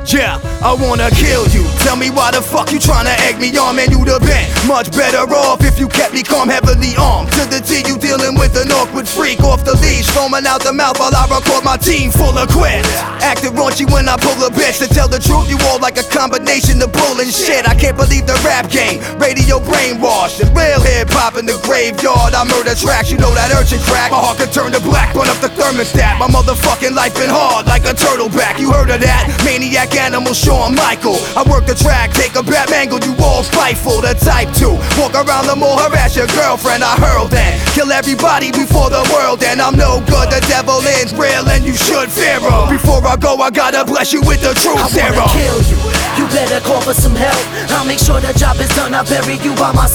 Yeah, I wanna kill you. Tell me why the fuck you tryna egg me on, man, you'd have been much better off if you kept me calm, heavily armed. To the T, you dealing with an awkward freak off the leash, foaming out the mouth while I record my team full of quips. Acting raunchy when I pull a bitch. To tell the truth, you all like a combination of bull and shit. I can't believe the rap game, radio brainwashed, and real hip-hop in the graveyard. I murder tracks, you know that urchin crack. My heart could turn to black, burn up the thermostat. My motherfucking life been hard like a turtle back. You heard of that? Maniac animal Shawn Michael. I work the track, take a bat mangle, you all spiteful. The type to walk around the mall, harass your girlfriend. I hurl then kill everybody before the world, and I'm no good. The devil is real and you should fear him. Before I go, I gotta bless you with the truth, Sarah. I wanna kill you, you better call for some help. I'll make sure the job is done, I'll bury you by myself.